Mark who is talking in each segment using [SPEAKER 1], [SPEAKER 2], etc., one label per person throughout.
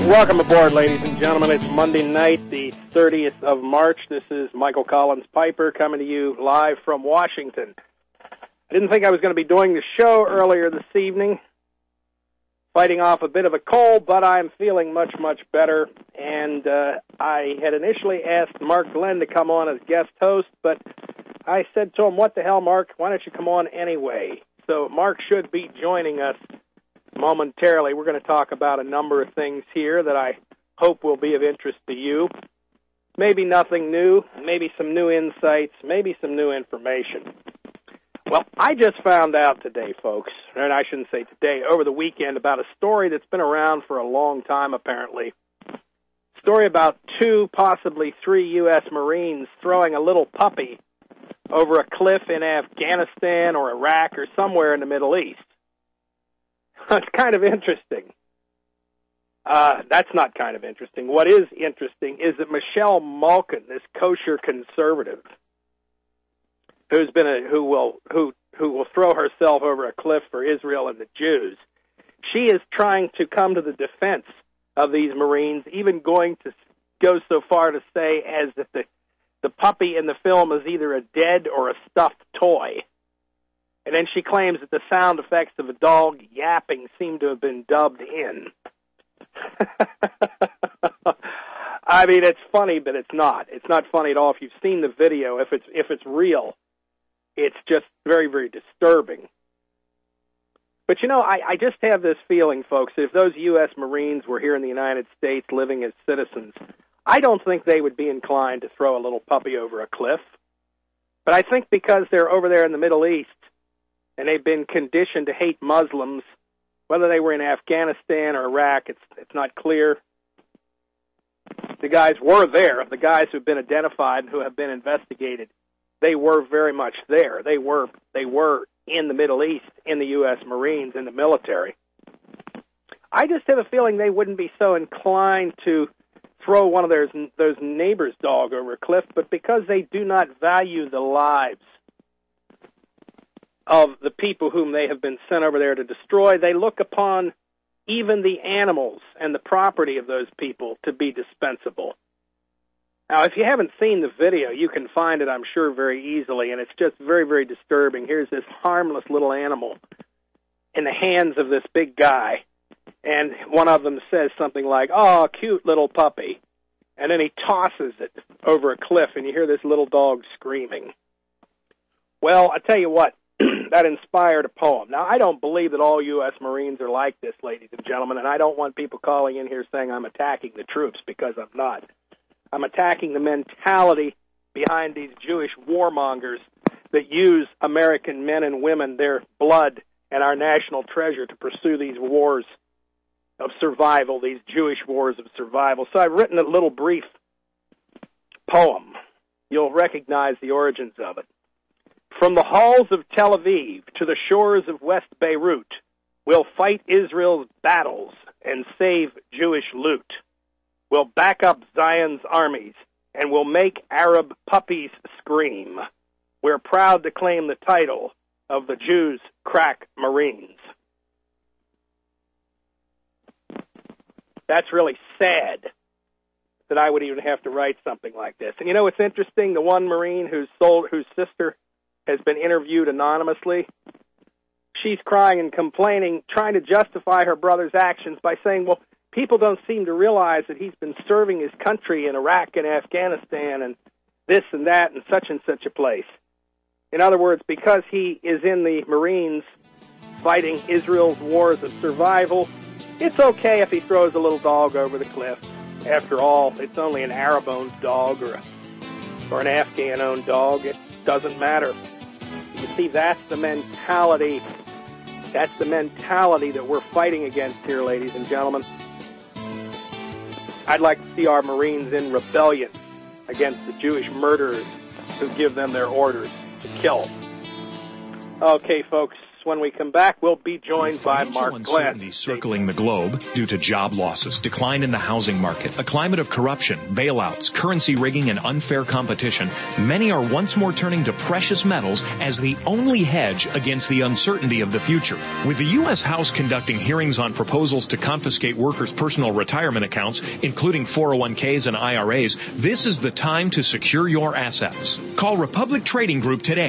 [SPEAKER 1] Welcome aboard, ladies and gentlemen. It's Monday night, the 30th of March. This is Michael Collins Piper coming to you live from Washington. I didn't think I was going to be doing the show earlier this evening, fighting off a bit of a cold, but I'm feeling much, much better. And I had initially asked Mark Glenn to come on as guest host, but I said to him, what the hell, Mark, why don't you come on anyway? So Mark should be joining us momentarily. We're going to talk about a number of things here that I hope will be of interest to you. Maybe nothing new, maybe some new insights, maybe some new information. Well, I just found out today, folks, and I shouldn't say today, over the weekend, about a story that's been around for a long time, apparently. Story about 2, possibly 3 U.S. Marines throwing a little puppy over a cliff in Afghanistan or Iraq or somewhere in the Middle East. It's kind of interesting. That's not kind of interesting. What is interesting is that Michelle Malkin, this kosher conservative, who will throw herself over a cliff for Israel and the Jews, she is trying to come to the defense of these Marines, even going to go so far to say as if the puppy in the film is either a dead or a stuffed toy. And then she claims that the sound effects of a dog yapping seem to have been dubbed in. I mean, it's funny, but it's not. It's not funny at all. If you've seen the video, if it's real, it's just very, very disturbing. But, you know, I just have this feeling, folks, that if those U.S. Marines were here in the United States living as citizens, I don't think they would be inclined to throw a little puppy over a cliff. But I think because they're over there in the Middle East, and they've been conditioned to hate Muslims, whether they were in Afghanistan or Iraq, it's not clear. The guys were there. The guys who have been identified and who have been investigated, they were very much there. They were in the Middle East, in the U.S. Marines, in the military. I just have a feeling they wouldn't be so inclined to throw one of those neighbors' dog over a cliff, but because they do not value the lives of the people whom they have been sent over there to destroy, they look upon even the animals and the property of those people to be dispensable. Now, if you haven't seen the video, you can find it, I'm sure, very easily, and it's just very, very disturbing. Here's this harmless little animal in the hands of this big guy, and one of them says something like, "Oh, cute little puppy," and then he tosses it over a cliff, and you hear this little dog screaming. Well, I tell you what, that inspired a poem. Now, I don't believe that all U.S. Marines are like this, ladies and gentlemen, and I don't want people calling in here saying I'm attacking the troops, because I'm not. I'm attacking the mentality behind these Jewish warmongers that use American men and women, their blood and our national treasure, to pursue these wars of survival, these Jewish wars of survival. So I've written a little brief poem. You'll recognize the origins of it. From the halls of Tel Aviv to the shores of West Beirut, we'll fight Israel's battles and save Jewish loot. We'll back up Zion's armies, and we'll make Arab puppies scream. We're proud to claim the title of the Jews' crack Marines. That's really sad that I would even have to write something like this. And you know what's interesting? The one Marine whose sister has been interviewed anonymously, she's crying and complaining, trying to justify her brother's actions by saying, well, people don't seem to realize that he's been serving his country in Iraq and Afghanistan and this and that and such a place. In other words, because he is in the Marines fighting Israel's wars of survival, it's okay if he throws a little dog over the cliff. After all, it's only an Arab-owned dog or an Afghan-owned dog. It doesn't matter. You see, that's the mentality. That's the mentality that we're fighting against here, ladies and gentlemen. I'd like to see our Marines in rebellion against the Jewish murderers who give them their orders to kill. Okay, folks, When we come back, we'll be joined by Mark Glenn.
[SPEAKER 2] Uncertainty circling the globe due to job losses, decline in the housing market, a climate of corruption, bailouts, currency rigging, and unfair competition. Many are once more turning to precious metals as the only hedge against the uncertainty of the future. With the U.S. House conducting hearings on proposals to confiscate workers' personal retirement accounts, including 401ks and IRAs, this is the time to secure your assets. Call Republic Trading Group today,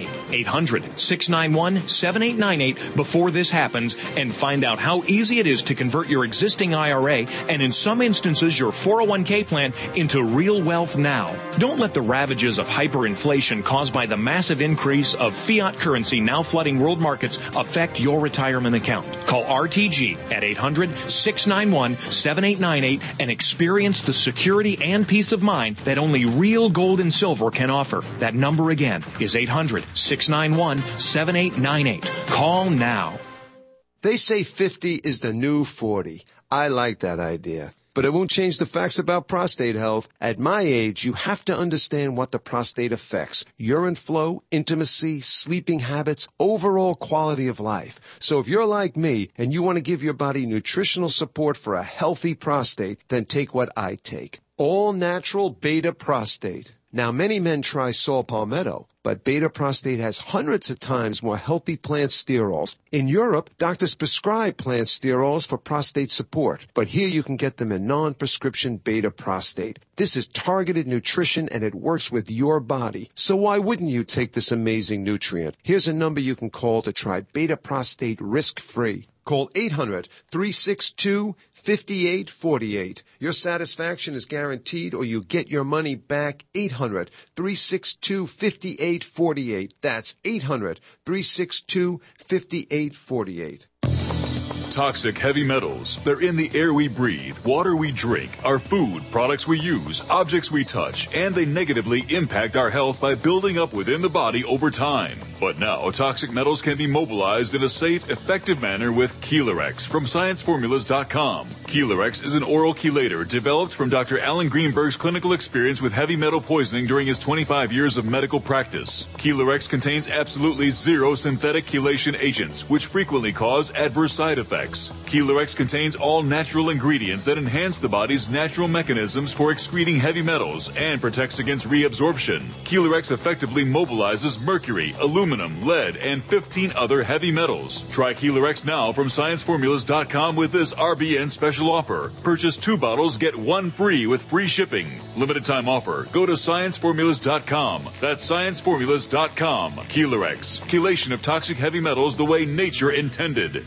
[SPEAKER 2] 800-691-7898 before this happens, and find out how easy it is to convert your existing IRA and in some instances your 401k plan into real wealth now. Don't let the ravages of hyperinflation caused by the massive increase of fiat currency now flooding world markets affect your retirement account. Call RTG at 800-691-7898 and experience the security and peace of mind that only real gold and silver can offer. That number again is 800-691-7898. Call now.
[SPEAKER 3] They say 50 is the new 40. I like that idea. But it won't change the facts about prostate health. At my age, you have to understand what the prostate affects. Urine flow, intimacy, sleeping habits, overall quality of life. So if you're like me and you want to give your body nutritional support for a healthy prostate, then take what I take. All natural beta prostate. Now, many men try saw palmetto, but beta prostate has hundreds of times more healthy plant sterols. In Europe, doctors prescribe plant sterols for prostate support, but here you can get them in non-prescription beta prostate. This is targeted nutrition and it works with your body. So why wouldn't you take this amazing nutrient? Here's a number you can call to try beta prostate risk-free. Call 800-362-5848. Your satisfaction is guaranteed or you get your money back. 800-362-5848. That's 800-362-5848.
[SPEAKER 4] Toxic heavy metals. They're in the air we breathe, water we drink, our food, products we use, objects we touch, and they negatively impact our health by building up within the body over time. But now, toxic metals can be mobilized in a safe, effective manner with Chelarex from ScienceFormulas.com. Chelarex is an oral chelator developed from Dr. Alan Greenberg's clinical experience with heavy metal poisoning during his 25 years of medical practice. Chelarex contains absolutely zero synthetic chelation agents, which frequently cause adverse side effects. Chelarex contains all natural ingredients that enhance the body's natural mechanisms for excreting heavy metals and protects against reabsorption. Chelarex effectively mobilizes mercury, aluminum, lead, and 15 other heavy metals. Try Chelarex now from ScienceFormulas.com with this RBN special offer. Purchase 2 bottles, get 1 free with free shipping. Limited time offer. Go to ScienceFormulas.com. That's ScienceFormulas.com. Chelarex. Chelation of toxic heavy metals the way nature intended.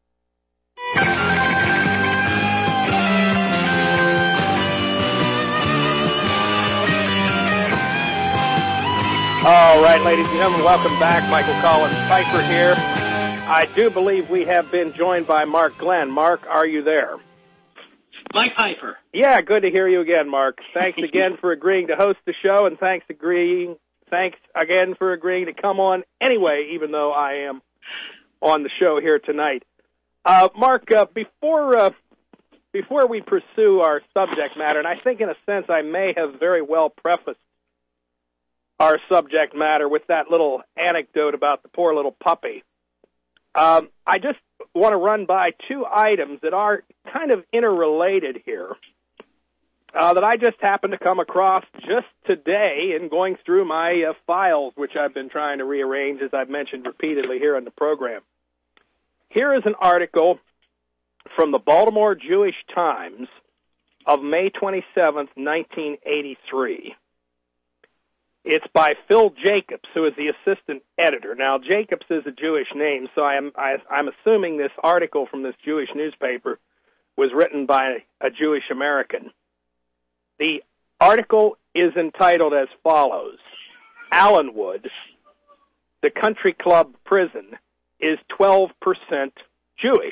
[SPEAKER 1] All right, ladies and gentlemen, welcome back. Michael Collins Piper here. I do believe we have been joined by Mark Glenn. Mark, are you there?
[SPEAKER 5] Mike Piper.
[SPEAKER 1] Yeah, good to hear you again, Mark. Thanks again for agreeing to host the show, and thanks again for agreeing to come on anyway, even though I am on the show here tonight. Mark, before we pursue our subject matter, and I think in a sense I may have very well prefaced our subject matter with that little anecdote about the poor little puppy, I just want to run by 2 items that are kind of interrelated here that I just happened to come across just today in going through my files, which I've been trying to rearrange, as I've mentioned repeatedly here on the program. Here is an article from the Baltimore Jewish Times of May 27th, 1983. It's by Phil Jacobs, who is the assistant editor. Now, Jacobs is a Jewish name, so I'm assuming this article from this Jewish newspaper was written by a Jewish American. The article is entitled as follows: Allenwood, the country club prison, is 12% Jewish.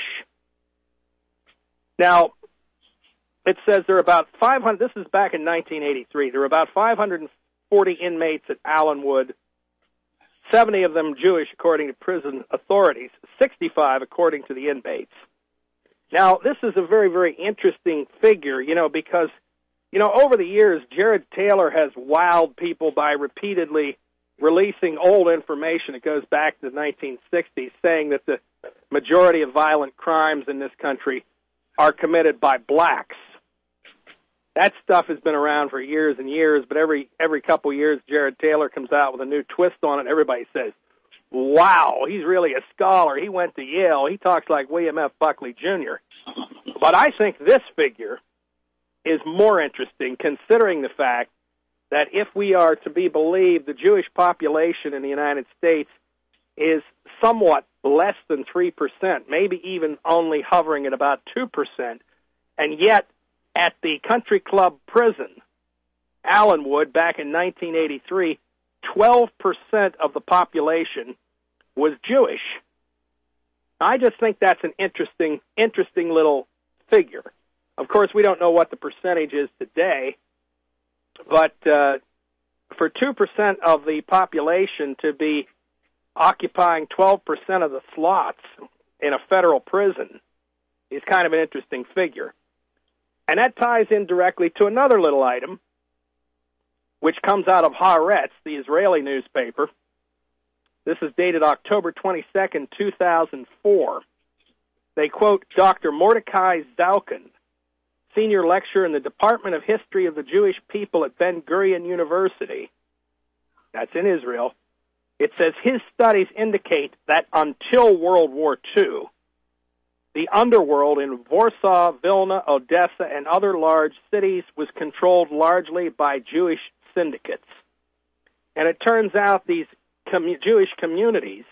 [SPEAKER 1] Now, it says there are about 500, this is back in 1983, there are about 540 inmates at Allenwood, 70 of them Jewish according to prison authorities, 65 according to the inmates. Now, this is a very, very interesting figure, because, over the years, Jared Taylor has wowed people by repeatedly releasing old information that goes back to the 1960s, saying that the majority of violent crimes in this country are committed by blacks. That stuff has been around for years and years, but every couple of years, Jared Taylor comes out with a new twist on it. Everybody says, wow, he's really a scholar. He went to Yale. He talks like William F. Buckley, Jr. But I think this figure is more interesting, considering the fact that if we are to be believed, the Jewish population in the United States is somewhat less than 3%, maybe even only hovering at about 2%, and yet at the Country Club prison, Allenwood, back in 1983, 12% of the population was Jewish. I just think that's an interesting little figure. Of course, we don't know what the percentage is today, but for 2% of the population to be occupying 12% of the slots in a federal prison is kind of an interesting figure. And that ties in directly to another little item, which comes out of Haaretz, the Israeli newspaper. This is dated October 22nd, 2004. They quote Dr. Mordecai Zaukin, senior lecturer in the Department of History of the Jewish People at Ben-Gurion University. That's in Israel. It says his studies indicate that until World War II, the underworld in Warsaw, Vilna, Odessa, and other large cities was controlled largely by Jewish syndicates. And it turns out these Jewish communities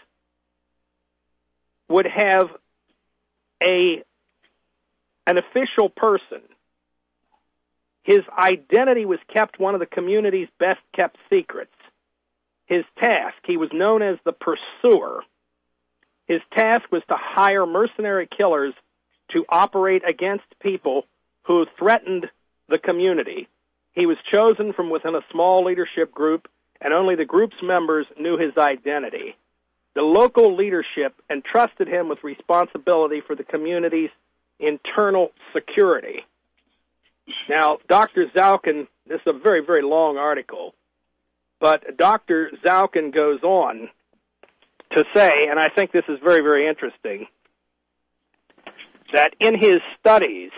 [SPEAKER 1] would have an official person. His identity was kept one of the community's best-kept secrets. His task, he was known as the pursuer. His task was to hire mercenary killers to operate against people who threatened the community. He was chosen from within a small leadership group, and only the group's members knew his identity. The local leadership entrusted him with responsibility for the community's internal security. Now, Dr. Zaukin, this is a very, very long article, but Dr. Zaukin goes on to say, and I think this is very, very interesting, that in his studies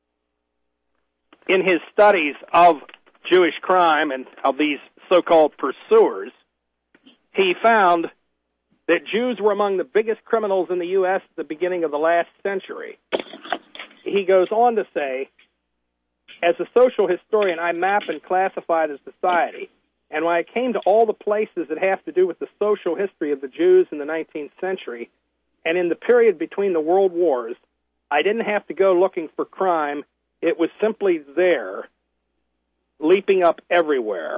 [SPEAKER 1] of Jewish crime and of these so-called pursuers, he found that Jews were among the biggest criminals in the U.S. at the beginning of the last century. He goes on to say, as a social historian, I map and classify the society. And when I came to all the places that have to do with the social history of the Jews in the 19th century, and in the period between the world wars, I didn't have to go looking for crime. It was simply there, leaping up everywhere.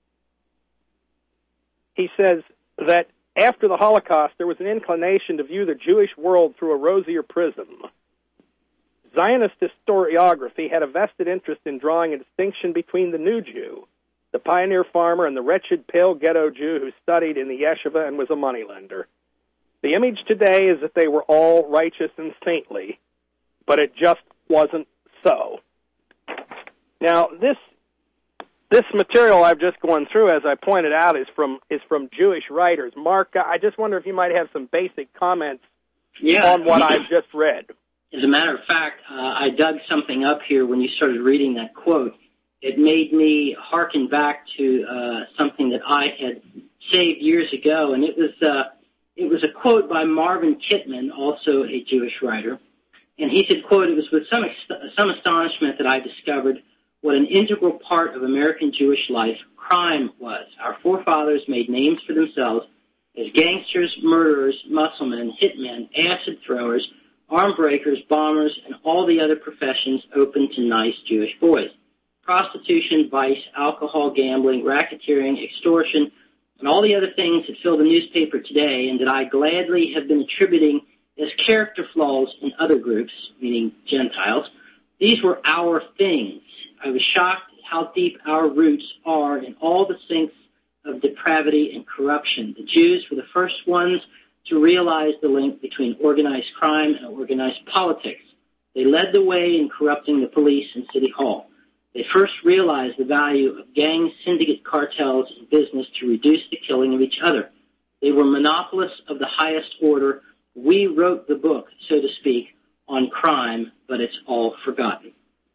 [SPEAKER 1] He says that after the Holocaust, there was an inclination to view the Jewish world through a rosier prism. Zionist historiography had a vested interest in drawing a distinction between the new Jew, the pioneer farmer, and the wretched, pale ghetto Jew who studied in the yeshiva and was a moneylender. The image today is that they were all righteous and saintly, but it just wasn't so. Now, this material I've just gone through, as I pointed out, is from Jewish writers. Mark, I just wonder if you might have some basic comments on what I've just read.
[SPEAKER 5] As a matter of fact, I dug something up here when you started reading that quote. It made me hearken back to something that I had saved years ago, and it was a quote by Marvin Kittman, also a Jewish writer, and he said, quote, "It was with some astonishment that I discovered what an integral part of American Jewish life crime was. Our forefathers made names for themselves as gangsters, murderers, musclemen, hitmen, acid throwers, arm breakers, bombers, and all the other professions open to nice Jewish boys. Prostitution, vice, alcohol, gambling, racketeering, extortion, and all the other things that fill the newspaper today and that I gladly have been attributing as character flaws in other groups, meaning Gentiles, these were our things. I was shocked at how deep our roots are in all the sinks of depravity and corruption. The Jews were the first ones to realize the link between organized crime and organized politics. They led the way in corrupting the police and city hall. They first realized the value of gang syndicate cartels in business to reduce the killing of each other. They were monopolists of the highest order, we wrote the book, so to speak, on crime, but it's all forgotten.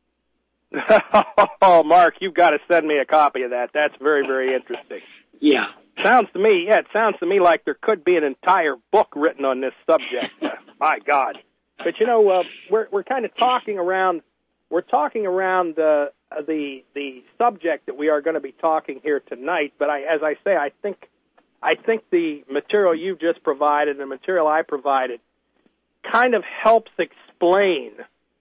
[SPEAKER 1] Oh, Mark, you've got to send me a copy of that. That's very, very interesting.
[SPEAKER 5] Yeah.
[SPEAKER 1] It sounds to me like there could be an entire book written on this subject. My God. But, we're kind of talking around, the subject that we are going to be talking here tonight. But I think the material you just provided and the material I provided kind of helps explain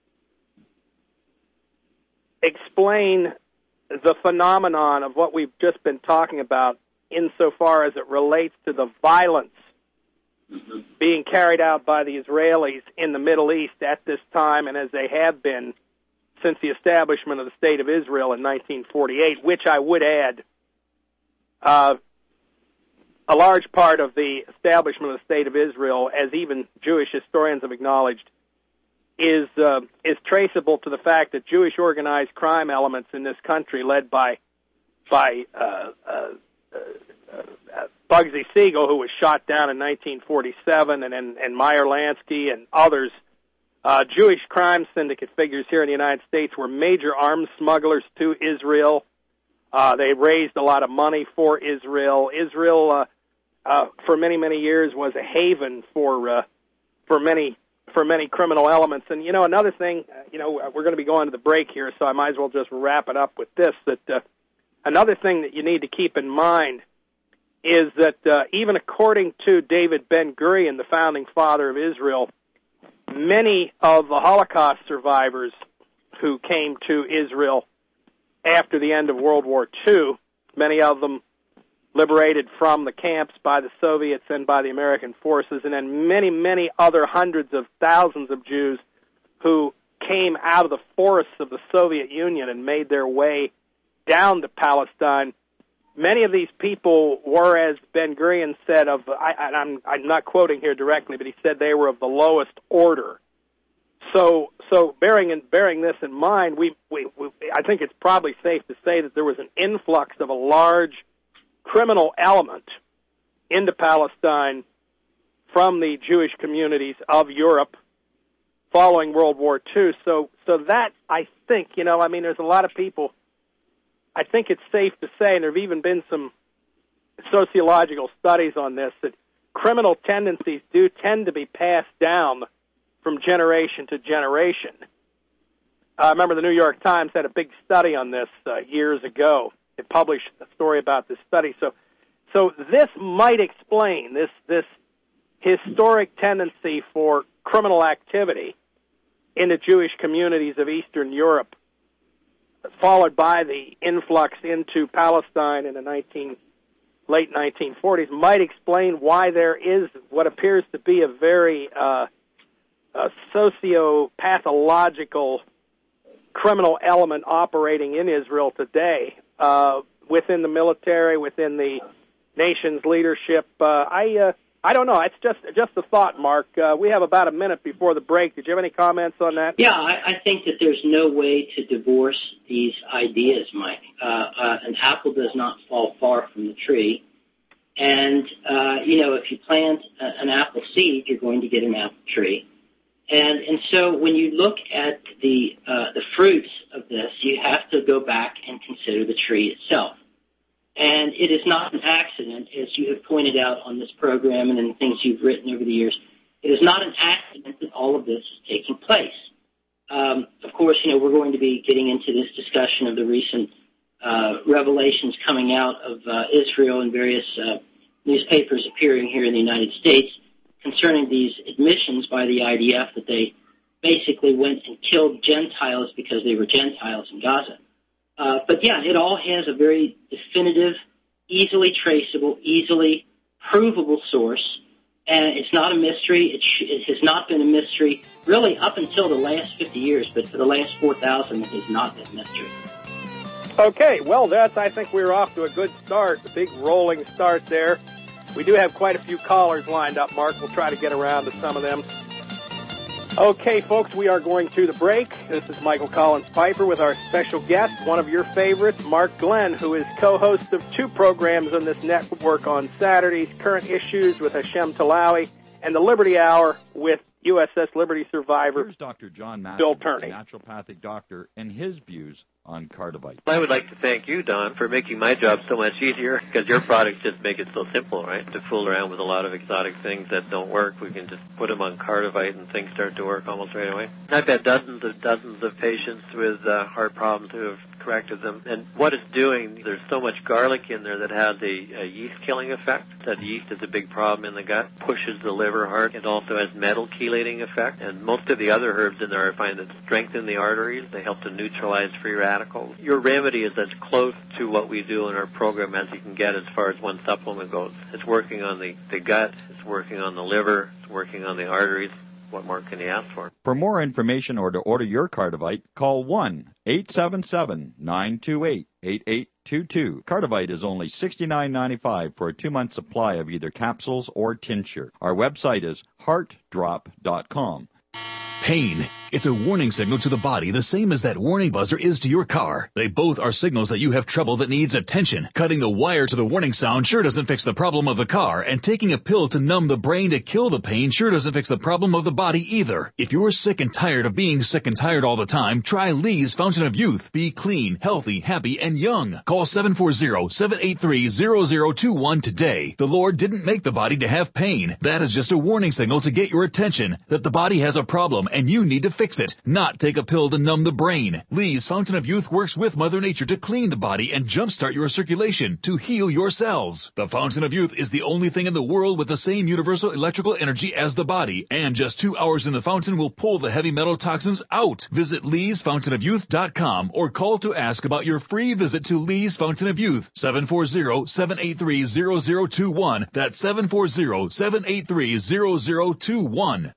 [SPEAKER 1] the phenomenon of what we've just been talking about insofar as it relates to the violence being carried out by the Israelis in the Middle East at this time, and as they have been since the establishment of the State of Israel in 1948, which I would add, a large part of the establishment of the State of Israel, as even Jewish historians have acknowledged, is traceable to the fact that Jewish organized crime elements in this country, led by Bugsy Siegel, who was shot down in 1947, and Meyer Lansky and others, Jewish crime syndicate figures here in the United States were major arms smugglers to Israel. They raised a lot of money for Israel. Israel, for many, many years, was a haven for many criminal elements. And, another thing, we're going to be going to the break here, so I might as well just wrap it up with this, that another thing that you need to keep in mind is that even according to David Ben-Gurion, the founding father of Israel, many of the Holocaust survivors who came to Israel after the end of World War II, many of them liberated from the camps by the Soviets and by the American forces, and then many, many other hundreds of thousands of Jews who came out of the forests of the Soviet Union and made their way down to Palestine. Many of these people were, as Ben-Gurion said, I'm not quoting here directly, but he said they were of the lowest order. So bearing this in mind, I think it's probably safe to say that there was an influx of a large criminal element into Palestine from the Jewish communities of Europe following World War II. So that, I think, there's a lot of people, I think it's safe to say, and there have even been some sociological studies on this, that criminal tendencies do tend to be passed down from generation to generation. I remember the New York Times had a big study on this years ago. It published a story about this study. So this might explain this historic tendency for criminal activity in the Jewish communities of Eastern Europe, followed by the influx into Palestine in the late 1940s, might explain why there is what appears to be a very socio-pathological criminal element operating in Israel today, within the military, within the nation's leadership. I don't know. It's just a thought, Mark. We have about a minute before the break. Did you have any comments on that?
[SPEAKER 5] Yeah, I think that there's no way to divorce these ideas, Mike. An apple does not fall far from the tree. And, if you plant an apple seed, you're going to get an apple tree. And so when you look at the fruits of this, you have to go back and consider the tree itself. And it is not an accident, as you have pointed out on this program and in the things you've written over the years. It is not an accident that all of this is taking place. Of course, we're going to be getting into this discussion of the recent revelations coming out of Israel and various newspapers appearing here in the United States concerning these admissions by the IDF that they basically went and killed Gentiles because they were Gentiles in Gaza. But yeah, it all has a very definitive, easily traceable, easily provable source, and it's not a mystery. It has not been a mystery really up until the last 50 years, but for the last 4,000, it has not been a mystery.
[SPEAKER 1] Okay, well, I think we're off to a good start, a big rolling start there. We do have quite a few callers lined up, Mark. We'll try to get around to some of them. Okay, folks, we are going to the break. This is Michael Collins Piper with our special guest, one of your favorites, Mark Glenn, who is co-host of two programs on this network on Saturdays, Current Issues with Hashem Talawi and the Liberty Hour with USS Liberty survivor
[SPEAKER 6] Here's Dr. John Matson,
[SPEAKER 1] Bill Turney,
[SPEAKER 6] a naturopathic doctor, and his views on Cardivite.
[SPEAKER 7] I would like to thank you, Don, for making my job so much easier, because your products just make it so simple, right? To fool around with a lot of exotic things that don't work, we can just put them on Cardivite and things start to work almost right away. I've had dozens of patients with heart problems who have corrected them. And what it's doing, there's so much garlic in there that has a yeast-killing effect. That yeast is a big problem in the gut, pushes the liver hard. It also has metal chelating effect. And most of the other herbs in there, I find that strengthen the arteries. They help to neutralize free radicals. Your remedy is as close to what we do in our program as you can get as far as one supplement goes. It's working on the gut, it's working on the liver, it's working on the arteries. What more can you ask for?
[SPEAKER 6] For more information or to order your Cardivite, call 1-877-928-8822. Cardivite is only $69.95 for a 2-month supply of either capsules or tincture. Our website is heartdrop.com.
[SPEAKER 4] Pain. It's a warning signal to the body, the same as that warning buzzer is to your car. They both are signals that you have trouble that needs attention. Cutting the wire to the warning sound sure doesn't fix the problem of the car, and taking a pill to numb the brain to kill the pain sure doesn't fix the problem of the body either. If you're sick and tired of being sick and tired all the time, try Lee's Fountain of Youth. Be clean, healthy, happy, and young. Call 740-783-0021 today. The Lord didn't make the body to have pain. That is just a warning signal to get your attention that the body has a problem and you need to fix it, not take a pill to numb the brain. Lee's Fountain of Youth works with Mother Nature to clean the body and jumpstart your circulation to heal your cells. The Fountain of Youth is the only thing in the world with the same universal electrical energy as the body, and just 2 hours in the fountain will pull the heavy metal toxins out. Visit leesfountainofyouth.com or call to ask about your free visit to Lee's Fountain of Youth, 740-783-0021. That's 740-783-0021.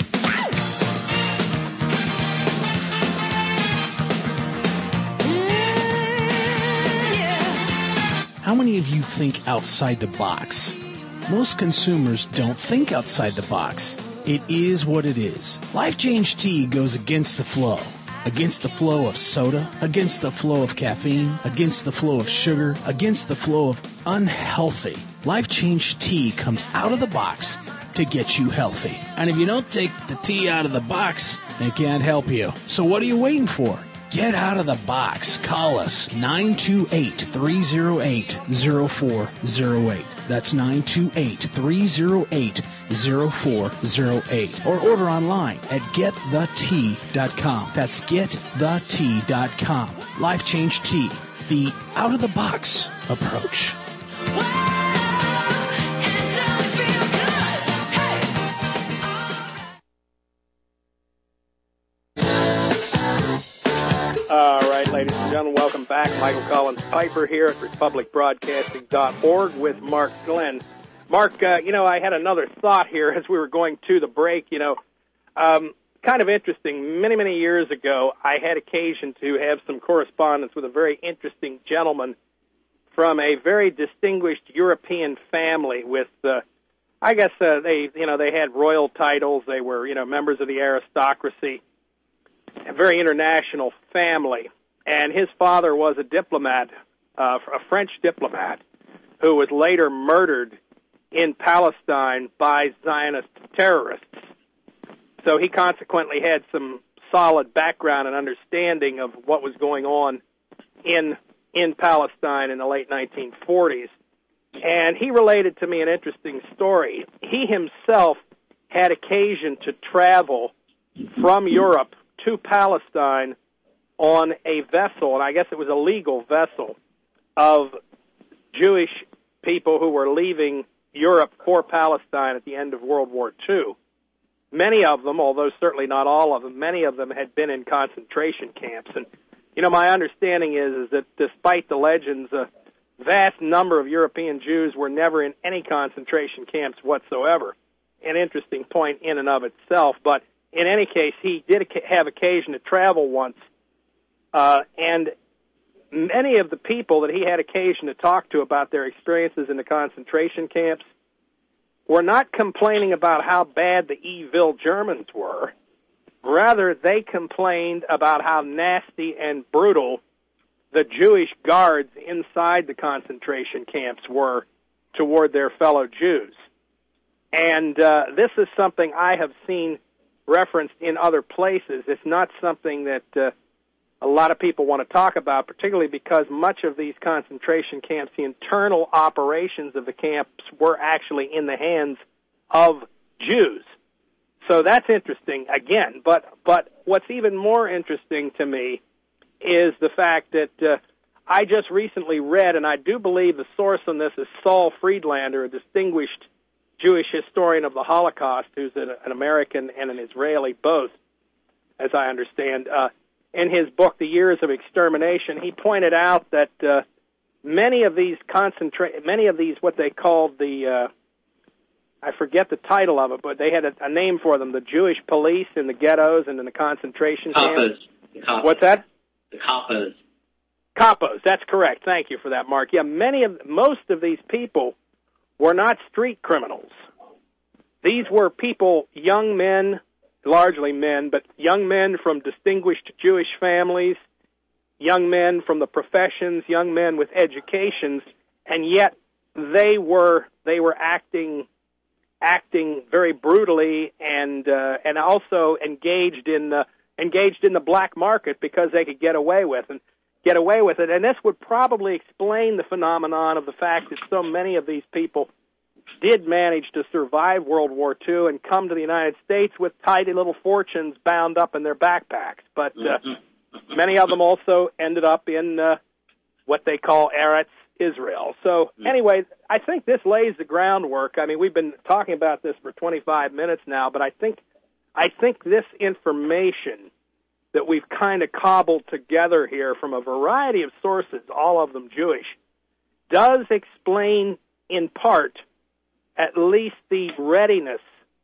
[SPEAKER 8] How many of you think outside the box? Most consumers don't think outside the box. It is what it is. Life Change Tea goes against the flow. Against the flow of soda, against the flow of caffeine, against the flow of sugar, against the flow of unhealthy. Life Change Tea comes out of the box to get you healthy. And if you don't take the tea out of the box, it can't help you. So what are you waiting for? Get out of the box. Call us 928-308-0408. That's 928-308-0408. Or order online at getthetea.com. That's getthetea.com. Life Change Tea, the out-of-the-box approach.
[SPEAKER 1] All right, ladies and gentlemen, welcome back. Michael Collins Piper here at republicbroadcasting.org with Mark Glenn. Mark, I had another thought here as we were going to the break. Kind of interesting. Many, many years ago, I had occasion to have some correspondence with a very interesting gentleman from a very distinguished European family with, they had royal titles. They were, members of the aristocracy. A very international family, and his father was a diplomat, a French diplomat, who was later murdered in Palestine by Zionist terrorists. So he consequently had some solid background and understanding of what was going on in Palestine in the late 1940s. And he related to me an interesting story. He himself had occasion to travel from Europe to Palestine on a vessel, and I guess it was a legal vessel, of Jewish people who were leaving Europe for Palestine at the end of World War II. Many of them, although certainly not all of them, many of them had been in concentration camps. And, my understanding is that despite the legends, a vast number of European Jews were never in any concentration camps whatsoever. An interesting point in and of itself, but in any case, he did have occasion to travel once, and many of the people that he had occasion to talk to about their experiences in the concentration camps were not complaining about how bad the evil Germans were. Rather, they complained about how nasty and brutal the Jewish guards inside the concentration camps were toward their fellow Jews. And this is something I have seen referenced in other places. It's not something that a lot of people want to talk about, particularly because much of these concentration camps, the internal operations of the camps were actually in the hands of Jews. So that's interesting, again. But what's even more interesting to me is the fact that I just recently read, and I do believe the source on this is Saul Friedlander, a distinguished Jewish historian of the Holocaust, who's an American and an Israeli both, as I understand. In his book, The Years of Extermination, he pointed out that many of these what they called the I forget the title of it, but they had a name for them, the Jewish police in the ghettos and in the concentration camps.
[SPEAKER 5] Kappas.
[SPEAKER 1] What's that?
[SPEAKER 5] The Kappas.
[SPEAKER 1] Kappas, that's correct. Thank you for that, Mark. Yeah, most of these people were not street criminals. These were people, young men, largely men, but young men from distinguished Jewish families, young men from the professions, young men with educations, and yet they were acting very brutally and also engaged in the black market because they could get away with it. And this would probably explain the phenomenon of the fact that so many of these people did manage to survive World War II and come to the United States with tidy little fortunes bound up in their backpacks. But many of them also ended up in what they call Eretz Israel. So anyway, I think this lays the groundwork. I mean, we've been talking about this for 25 minutes now, but I think this information that we've kind of cobbled together here from a variety of sources, all of them Jewish, does explain in part at least the readiness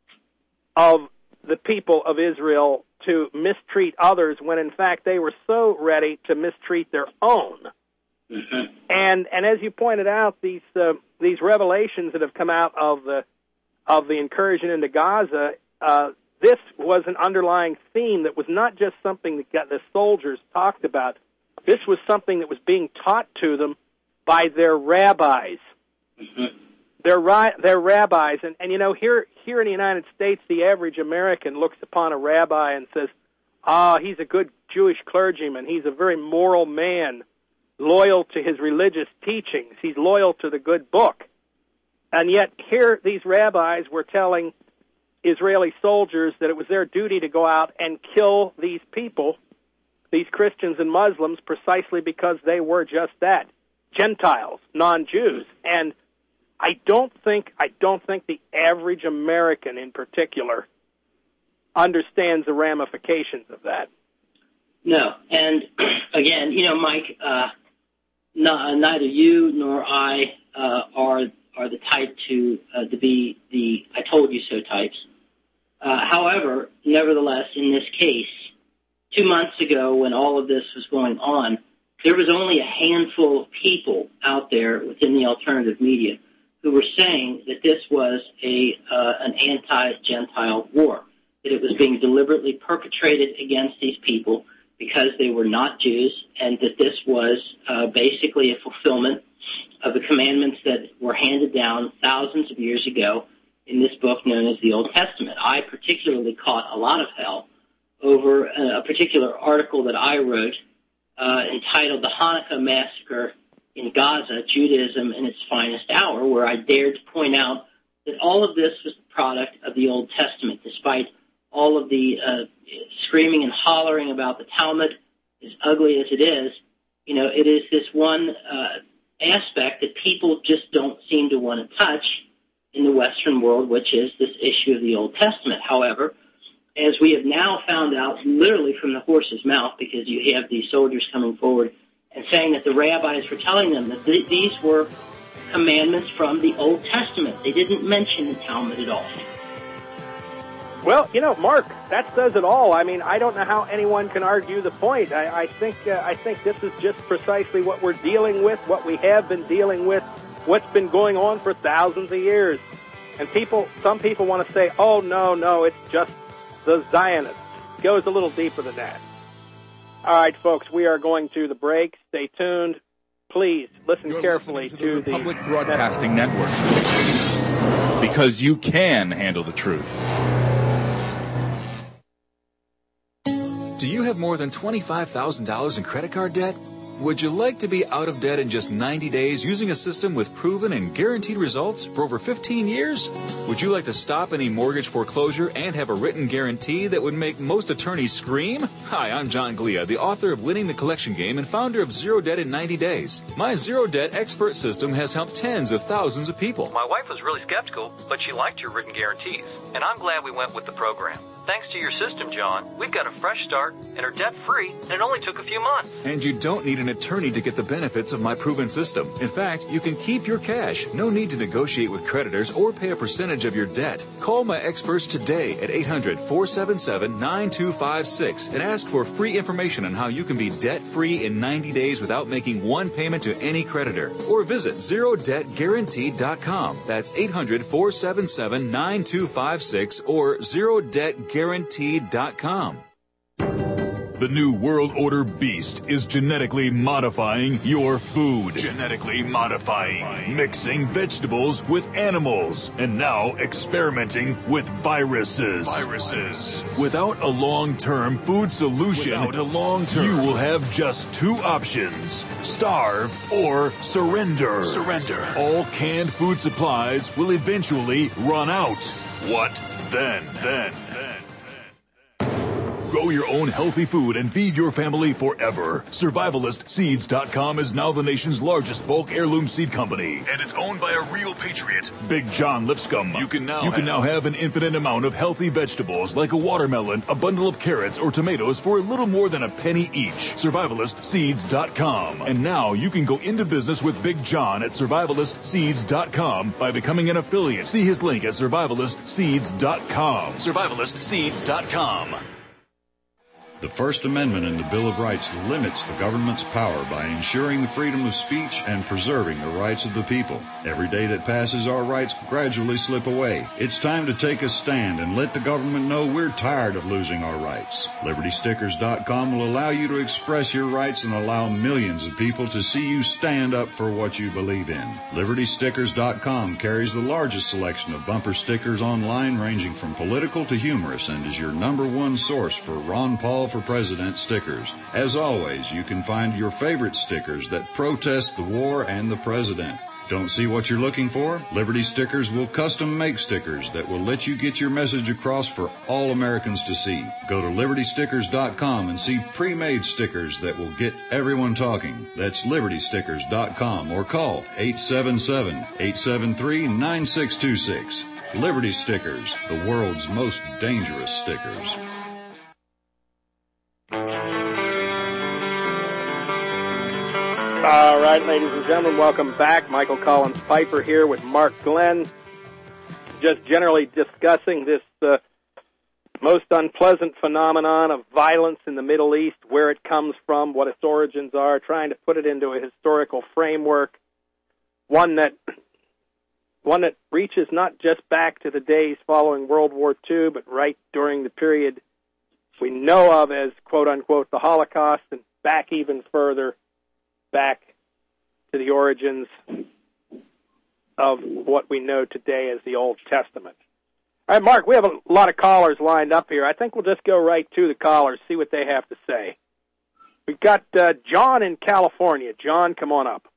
[SPEAKER 1] of the people of Israel to mistreat others when in fact they were so ready to mistreat their own. Mm-hmm. And as you pointed out, these revelations that have come out of the incursion into Gaza, this was an underlying theme that was not just something that the soldiers talked about. This was something that was being taught to them by their rabbis. Mm-hmm. Their rabbis, and you know, here in the United States, the average American looks upon a rabbi and says, he's a good Jewish clergyman. He's a very moral man, loyal to his religious teachings. He's loyal to the good book. And yet here these rabbis were telling Israeli soldiers that it was their duty to go out and kill these people, these Christians and Muslims, precisely because they were just that, Gentiles, non-Jews. And I don't think the average American in particular understands the ramifications of that.
[SPEAKER 5] No, and again, you know, Mike, neither you nor I are the type to be the "I told you so" types. However, nevertheless, in this case, 2 months ago, when all of this was going on, there was only a handful of people out there within the alternative media who were saying that this was an anti-Gentile war, that it was being deliberately perpetrated against these people because they were not Jews, and that this was basically a fulfillment of the commandments that were handed down thousands of years ago in this book known as the Old Testament. I particularly caught a lot of hell over a particular article that I wrote entitled The Hanukkah Massacre in Gaza, Judaism in its Finest Hour, where I dared to point out that all of this was the product of the Old Testament, despite all of the screaming and hollering about the Talmud, as ugly as it is. You know, it is this one aspect that people just don't seem to want to touch in the Western world, which is this issue of the Old Testament. However, as we have now found out literally from the horse's mouth, because you have these soldiers coming forward and saying that the rabbis were telling them that these were commandments from the Old Testament. They didn't mention the Talmud at all.
[SPEAKER 1] Well, you know, Mark, that says it all. I mean, I don't know how anyone can argue the point. I think this is just precisely what we're dealing with, what we have been dealing with, what's been going on for thousands of years. And some people want to say, oh, no, it's just the Zionists. It goes a little deeper than that. All right, folks, we are going to the break. Stay tuned. Please listen carefully to the
[SPEAKER 2] Public Broadcasting Network.
[SPEAKER 9] because you can handle the truth.
[SPEAKER 4] Do you have more than $25,000 in credit card debt? Would you like to be out of debt in just 90 days using a system with proven and guaranteed results for over 15 years? Would you like to stop any mortgage foreclosure and have a written guarantee that would make most attorneys scream? Hi, I'm John Glia, the author of Winning the Collection Game and founder of Zero Debt in 90 Days. My Zero Debt expert system has helped tens of thousands of people.
[SPEAKER 10] My wife was really skeptical, but she liked your written guarantees, and I'm glad we went with the program. Thanks to your system, John, we've got a fresh start and are debt-free, and it only took a few months.
[SPEAKER 4] And you don't need an attorney to get the benefits of my proven system. In fact, you can keep your cash. No need to negotiate with creditors or pay a percentage of your debt. Call my experts today at 800-477-9256 and ask for free information on how you can be debt-free in 90 days without making one payment to any creditor. Or visit ZeroDebtGuaranteed.com. That's 800-477-9256 or ZeroDebtGuaranteed.com. The new World Order beast is genetically modifying your food. Genetically modifying. Mixing vegetables with animals. And now experimenting with viruses. Without a long-term food solution, you will have just two options. Starve or surrender. All canned food supplies will eventually run out. What then? Grow your own healthy food and feed your family forever. SurvivalistSeeds.com is now the nation's largest bulk heirloom seed company, and it's owned by a real patriot, Big John Lipscomb. You can now have an infinite amount of healthy vegetables like a watermelon, a bundle of carrots, or tomatoes for a little more than a penny each. SurvivalistSeeds.com. And now you can go into business with Big John at SurvivalistSeeds.com by becoming an affiliate. See his link at SurvivalistSeeds.com. SurvivalistSeeds.com.
[SPEAKER 11] The First Amendment in the Bill of Rights limits the government's power by ensuring the freedom of speech and preserving the rights of the people. Every day that passes, our rights gradually slip away. It's time to take a stand and let the government know we're tired of losing our rights. LibertyStickers.com will allow you to express your rights and allow millions of people to see you stand up for what you believe in. LibertyStickers.com carries the largest selection of bumper stickers online, ranging from political to humorous, and is your #1 source for Ron Paul for President stickers. As always, you can find your favorite stickers that protest the war and the president. Don't see what you're looking for? Liberty Stickers will custom make stickers that will let you get your message across for all Americans to see. Go to LibertyStickers.com and see pre-made stickers that will get everyone talking. That's LibertyStickers.com or call 877-873-9626. Liberty Stickers, the world's most dangerous stickers.
[SPEAKER 1] All right, ladies and gentlemen, welcome back. Michael Collins Piper here with Mark Glenn, just generally discussing this most unpleasant phenomenon of violence in the Middle East, where it comes from, what its origins are, trying to put it into a historical framework, one that reaches not just back to the days following World War II, but right during the period we know of as, quote-unquote, the Holocaust, and back even further, back to the origins of what we know today as the Old Testament. All right, Mark, we have a lot of callers lined up here. I think we'll just go right to the callers, see what they have to say. We've got John in California. John, come on up.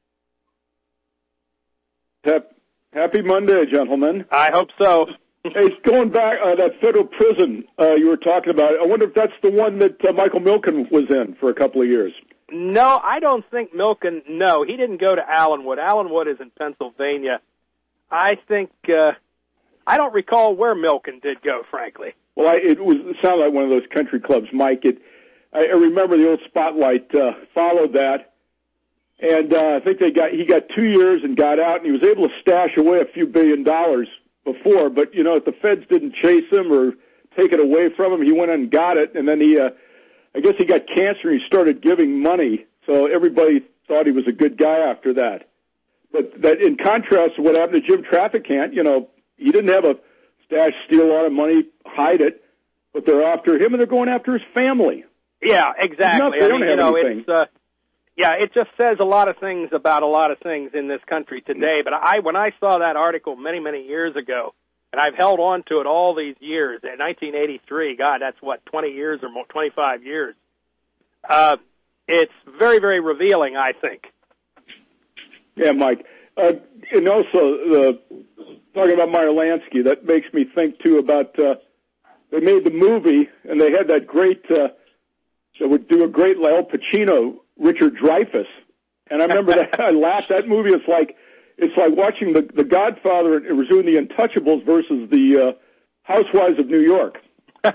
[SPEAKER 12] Happy Monday, gentlemen.
[SPEAKER 1] I hope so.
[SPEAKER 12] Hey, going back, that federal prison you were talking about, I wonder if that's the one that Michael Milken was in for a couple of years.
[SPEAKER 1] No, I don't think Milken, no, he didn't go to Allenwood. Allenwood is in Pennsylvania. I think, I don't recall where Milken did go, frankly.
[SPEAKER 12] Well, it sounded like one of those country clubs, Mike. I remember the old Spotlight followed that, and I think he got 2 years and got out, and he was able to stash away a few $1 billion before, but, if the feds didn't chase him or take it away from him, he went and got it, and then I guess he got cancer and he started giving money, so everybody thought he was a good guy after that. But that, in contrast to what happened to Jim Traficant, he didn't have a stash, steal a lot of money, hide it, but they're after him and they're going after his family.
[SPEAKER 1] Yeah, exactly.
[SPEAKER 12] They don't have anything.
[SPEAKER 1] It just says a lot of things about a lot of things in this country today. But when I saw that article many, many years ago, and I've held on to it all these years. In 1983, God, that's what, 20 years or more, 25 years. It's very, very revealing, I think.
[SPEAKER 12] Yeah, Mike. And also, talking about Meyer Lansky, that makes me think, too, about they made the movie, and they had that great, that would do a great Al Pacino, Richard Dreyfuss. And I remember that I laughed. That movie is like, it's like watching the Godfather. It was doing the Untouchables versus the Housewives of New York. I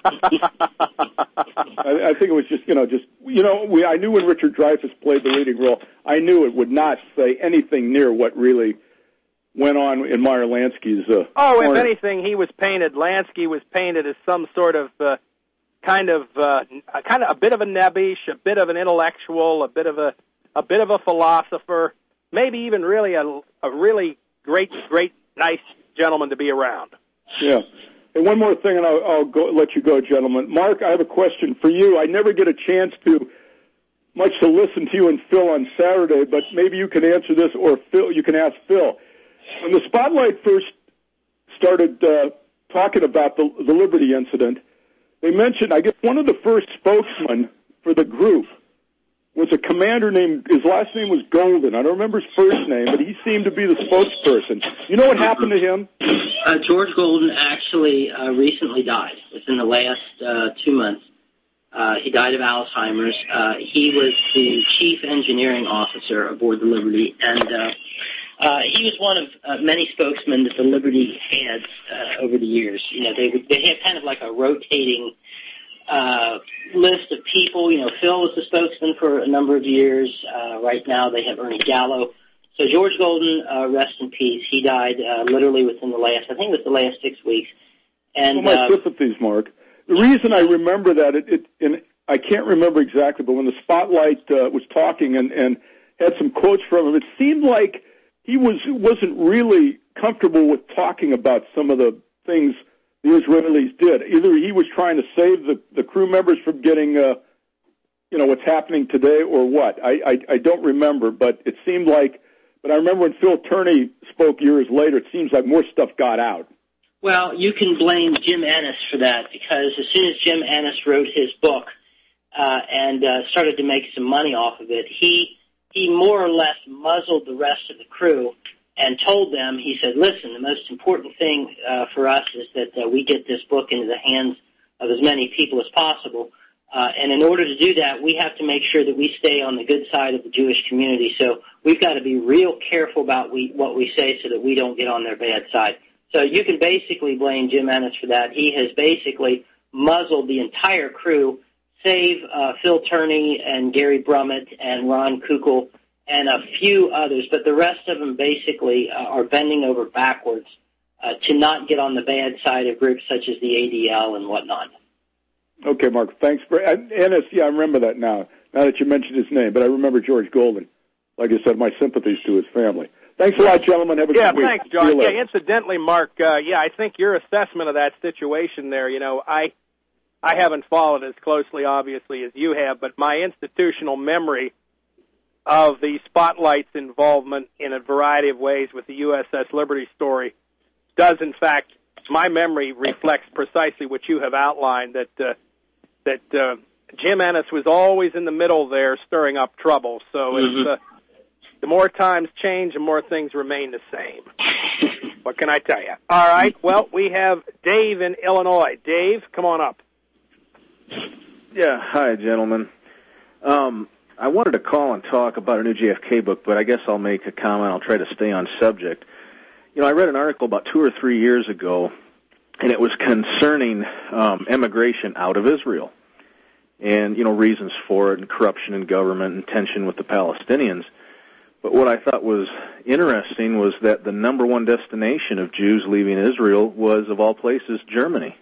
[SPEAKER 12] think it was just, I knew when Richard Dreyfuss played the leading role, I knew it would not say anything near what really went on in Meyer Lansky's.
[SPEAKER 1] If anything, Lansky was painted as some sort of kind of a bit of a nebbish, a bit of an intellectual, a bit of a philosopher, maybe even really a really great, nice gentleman to be around.
[SPEAKER 12] Yeah. And one more thing, and I'll let you go, gentlemen. Mark, I have a question for you. I never get a chance to listen to you and Phil on Saturday, but maybe you can answer this, or Phil, you can ask Phil. When the Spotlight first started talking about the Liberty incident, they mentioned, I guess, one of the first spokesmen for the group was a commander named, his last name was Golden. I don't remember his first name, but he seemed to be the spokesperson. You know what happened to him?
[SPEAKER 5] George Golden actually recently died within the last 2 months. He died of Alzheimer's. He was the chief engineering officer aboard the Liberty, and he was one of many spokesmen that the Liberty had over the years. They had kind of like a rotating list of people. Phil was the spokesman for a number of years. Right now they have Ernie Gallo. So George Golden, rest in peace. He died literally within the last 6 weeks. And
[SPEAKER 12] my sympathies, Mark. The reason I remember that, and I can't remember exactly, but when the Spotlight was talking and had some quotes from him, it seemed like he wasn't really comfortable with talking about some of the things the Israelis did. Either he was trying to save the crew members from getting, what's happening today, or what. I don't remember, but it seemed like. But I remember when Phil Turney spoke years later, it seems like more stuff got out.
[SPEAKER 5] Well, you can blame Jim Ennis for that, because as soon as Jim Ennis wrote his book and started to make some money off of it, he more or less muzzled the rest of the crew and told them, he said, listen, the most important thing for us is that we get this book into the hands of as many people as possible. And in order to do that, we have to make sure that we stay on the good side of the Jewish community. So we've got to be real careful about what we say so that we don't get on their bad side. So you can basically blame Jim Ennis for that. He has basically muzzled the entire crew, save Phil Turney and Gary Brummett and Ron Kukul and a few others. But the rest of them basically are bending over backwards to not get on the bad side of groups such as the ADL and whatnot.
[SPEAKER 12] Okay, Mark, thanks for Ennis. Yeah, I remember that now that you mentioned his name, but I remember George Golden. Like I said, my sympathies to his family. Thanks a lot, gentlemen. Have a good week.
[SPEAKER 1] Yeah, thanks, John. Yeah, incidentally, Mark, I think your assessment of that situation there, I haven't followed as closely, obviously, as you have, but my institutional memory of the Spotlight's involvement in a variety of ways with the USS Liberty story does, in fact, my memory reflects precisely what you have outlined, that Jim Ennis was always in the middle there stirring up trouble. So it's, the more times change, the more things remain the same. What can I tell you? All right, well, we have Dave in Illinois. Dave, come on up.
[SPEAKER 13] Yeah, hi, gentlemen. I wanted to call and talk about a new JFK book, but I guess I'll make a comment. I'll try to stay on subject. I read an article about 2 or 3 years ago, and it was concerning emigration out of Israel and, reasons for it and corruption in government and tension with the Palestinians. But what I thought was interesting was that the number one destination of Jews leaving Israel was, of all places, Germany.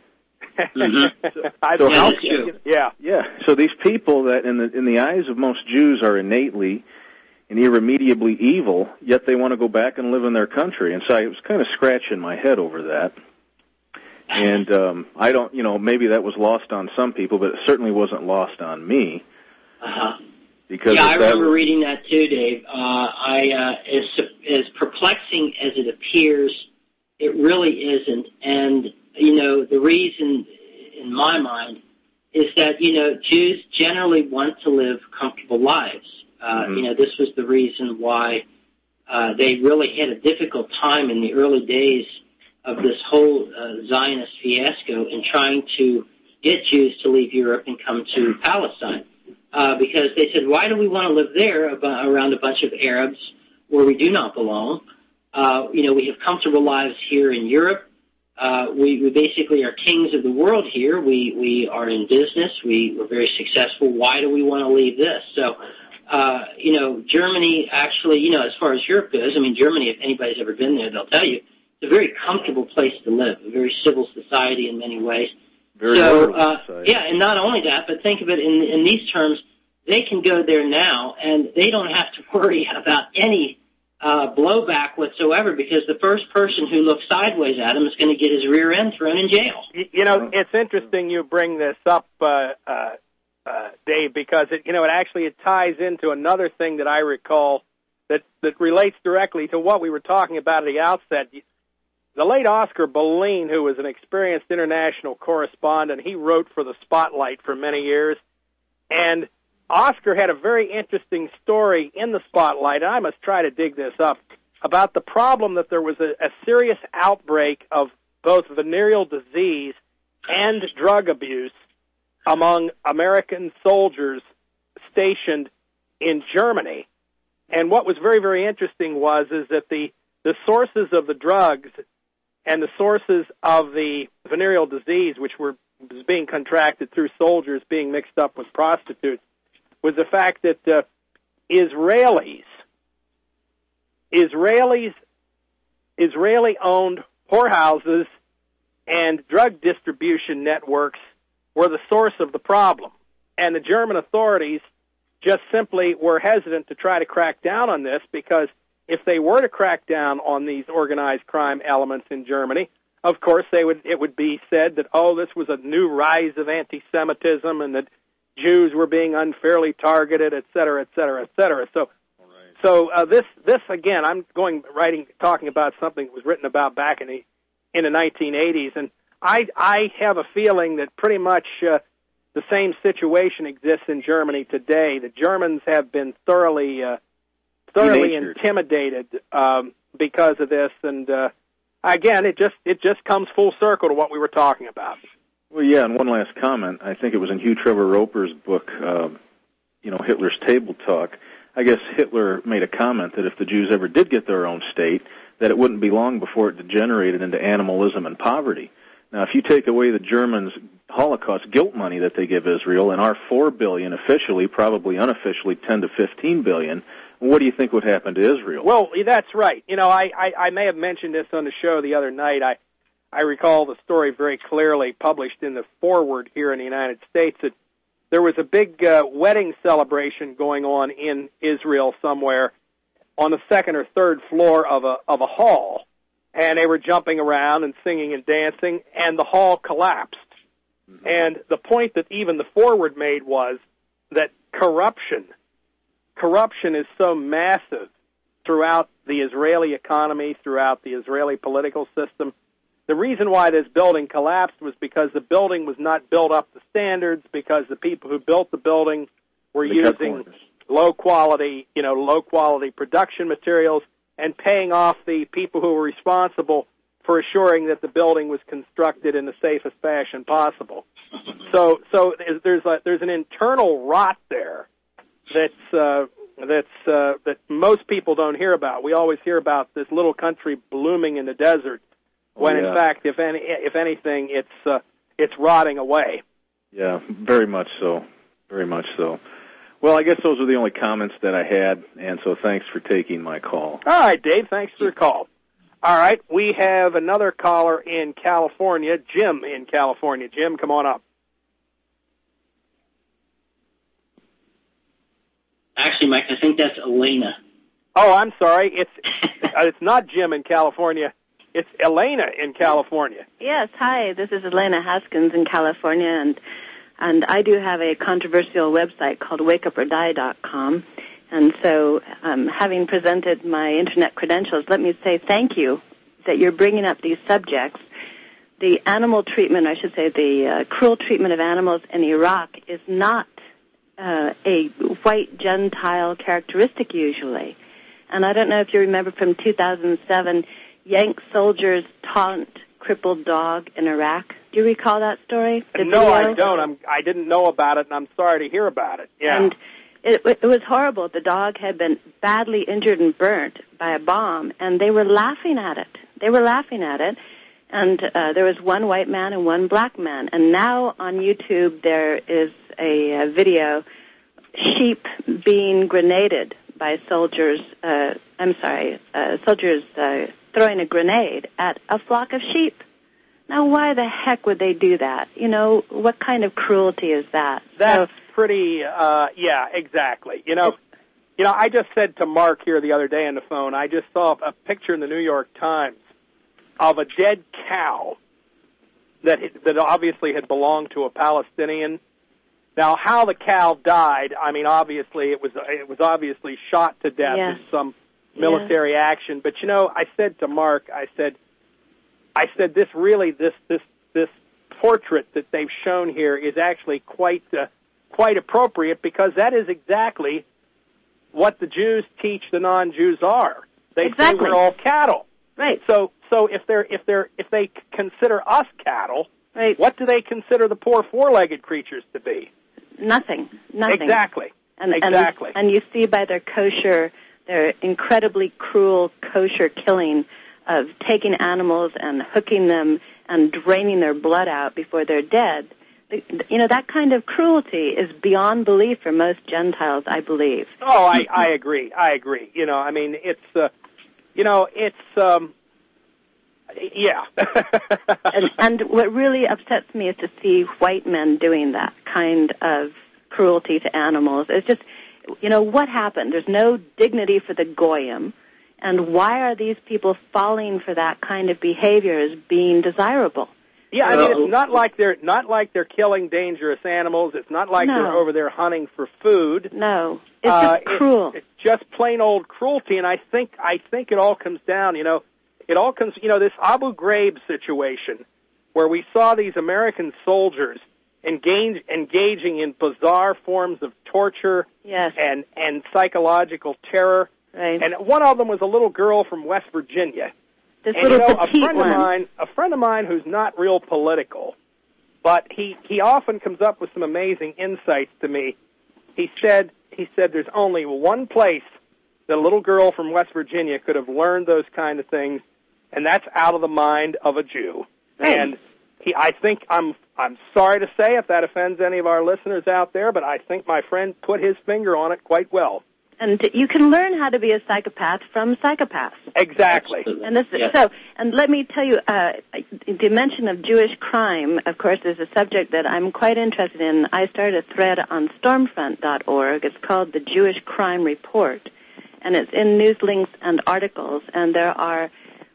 [SPEAKER 13] So these people that in the eyes of most Jews are innately and irremediably evil, yet they want to go back and live in their country. And so I was kind of scratching my head over that. And I don't, maybe that was lost on some people, but it certainly wasn't lost on me. Because
[SPEAKER 5] I remember reading that too, Dave. As perplexing as it appears It really isn't. And, the reason, in my mind, is that, Jews generally want to live comfortable lives. This was the reason why they really had a difficult time in the early days of this whole Zionist fiasco in trying to get Jews to leave Europe and come to Palestine. Because they said, why do we want to live there around a bunch of Arabs where we do not belong? We have comfortable lives here in Europe. We basically are kings of the world here. We are in business. We're very successful. Why do we want to leave this? So, Germany actually, as far as Europe goes, Germany, if anybody's ever been there, they'll tell you, it's a very comfortable place to live, a very civil society in many ways. And not only that, but think of it in these terms, they can go there now, and they don't have to worry about any blowback whatsoever, because the first person who looks sideways at him is going to get his rear end thrown in jail.
[SPEAKER 1] It's interesting you bring this up, Dave, because it actually ties into another thing that I recall that relates directly to what we were talking about at the outset. The late Oscar Boleen, who was an experienced international correspondent, he wrote for the Spotlight for many years, and Oscar had a very interesting story in the Spotlight, and I must try to dig this up, about the problem that there was a serious outbreak of both venereal disease and drug abuse among American soldiers stationed in Germany. And what was very, very interesting is that the sources of the drugs and the sources of the venereal disease, which was being contracted through soldiers being mixed up with prostitutes, was the fact that Israeli-owned whorehouses and drug distribution networks were the source of the problem. And the German authorities just simply were hesitant to try to crack down on this, because if they were to crack down on these organized crime elements in Germany, of course it would be said that, this was a new rise of anti-Semitism and that Jews were being unfairly targeted, et cetera, et cetera, et cetera. So this again, I'm talking about something that was written about back in the 1980s, and I have a feeling that pretty much the same situation exists in Germany today. The Germans have been thoroughly intimidated because of this, and again, it just comes full circle to what we were talking about.
[SPEAKER 13] Well, yeah, and one last comment. I think it was in Hugh Trevor Roper's book, Hitler's Table Talk. I guess Hitler made a comment that if the Jews ever did get their own state, that it wouldn't be long before it degenerated into animalism and poverty. Now, if you take away the Germans' Holocaust guilt money that they give Israel and our $4 billion officially, probably unofficially $10 to $15 billion, what do you think would happen to Israel?
[SPEAKER 1] Well, that's right. I may have mentioned this on the show the other night. I recall the story very clearly, published in the Forward here in the United States, that there was a big wedding celebration going on in Israel somewhere on the second or third floor of a hall, and they were jumping around and singing and dancing, and the hall collapsed. Mm-hmm. And the point that even the Forward made was that corruption is so massive throughout the Israeli economy, throughout the Israeli political system. The reason why this building collapsed was because the building was not built up to standards, because the people who built the building were using low quality production materials and paying off the people who were responsible for assuring that the building was constructed in the safest fashion possible. So there's an internal rot there that most people don't hear about. We always hear about this little country blooming in the desert, when in fact, if anything, it's rotting away.
[SPEAKER 13] Yeah, very much so. Very much so. Well, I guess those are the only comments that I had, and so thanks for taking my call.
[SPEAKER 1] All right, Dave, thanks for the call. All right, we have another caller in California, Jim in California. Jim, come on up.
[SPEAKER 5] Actually, Mike, I think that's Elena.
[SPEAKER 1] Oh, I'm sorry. It's not Jim in California. It's Elena in California.
[SPEAKER 14] Yes, hi. This is Elena Haskins in California, and I do have a controversial website called wakeupordie.com. And so, having presented my Internet credentials, let me say thank you that you're bringing up these subjects. The animal treatment, I should say, the cruel treatment of animals in Iraq is not a white Gentile characteristic usually. And I don't know if you remember from 2007, Yank soldiers taunt crippled dog in Iraq. Do you recall that story?
[SPEAKER 1] No, I don't. I didn't know about it, and I'm sorry to hear about it. Yeah.
[SPEAKER 14] And it was horrible. The dog had been badly injured and burnt by a bomb, and they were laughing at it. And there was one white man and one black man. And now on YouTube there is a video, sheep being grenaded by soldiers, soldiers throwing a grenade at a flock of sheep. Now, why the heck would they do that? You know, what kind of cruelty is that?
[SPEAKER 1] That's pretty, yeah, exactly. You know, I just said to Mark here the other day on the phone, I just saw a picture in the New York Times of a dead cow that obviously had belonged to a Palestinian. Now, how the cow died, I mean, obviously it was obviously shot to death in some military action. But you know, I said to Mark, I said this portrait that they've shown here is actually quite appropriate, because that is exactly what the Jews teach the non-Jews are. They say we're all cattle.
[SPEAKER 14] Right.
[SPEAKER 1] So if they consider us cattle,
[SPEAKER 14] right,
[SPEAKER 1] what do they consider the poor four-legged creatures to be?
[SPEAKER 14] Nothing.
[SPEAKER 1] Exactly.
[SPEAKER 14] And you see by their incredibly cruel kosher killing of taking animals and hooking them and draining their blood out before they're dead. You know, that kind of cruelty is beyond belief for most Gentiles, I believe.
[SPEAKER 1] Oh, I agree. You know, I mean, yeah.
[SPEAKER 14] and what really upsets me is to see white men doing that kind of cruelty to animals. It's just, you know, what happened? There's no dignity for the goyim, and why are these people falling for that kind of behavior as being desirable?
[SPEAKER 1] Yeah, I mean, it's not like they're killing dangerous animals. It's not like they're over there hunting for food.
[SPEAKER 14] No, it's just cruel.
[SPEAKER 1] It's just plain old cruelty, and I think it all comes down, you know, this Abu Ghraib situation where we saw these American soldiers engaging in bizarre forms of torture and psychological terror.
[SPEAKER 14] Right.
[SPEAKER 1] And one of them was a little girl from West Virginia.
[SPEAKER 14] This little petite
[SPEAKER 1] a friend of mine who's not real political, but he often comes up with some amazing insights to me. He said there's only one place that a little girl from West Virginia could have learned those kind of things, and that's out of the mind of a Jew.
[SPEAKER 14] Right.
[SPEAKER 1] And I think I'm sorry to say if that offends any of our listeners out there, but I think my friend put his finger on it quite well.
[SPEAKER 14] And you can learn how to be a psychopath from psychopaths.
[SPEAKER 1] Exactly.
[SPEAKER 14] And this and let me tell you, the mention of Jewish crime, of course, is a subject that I'm quite interested in. I started a thread on Stormfront.org. It's called the Jewish Crime Report, and it's in news links and articles, and there are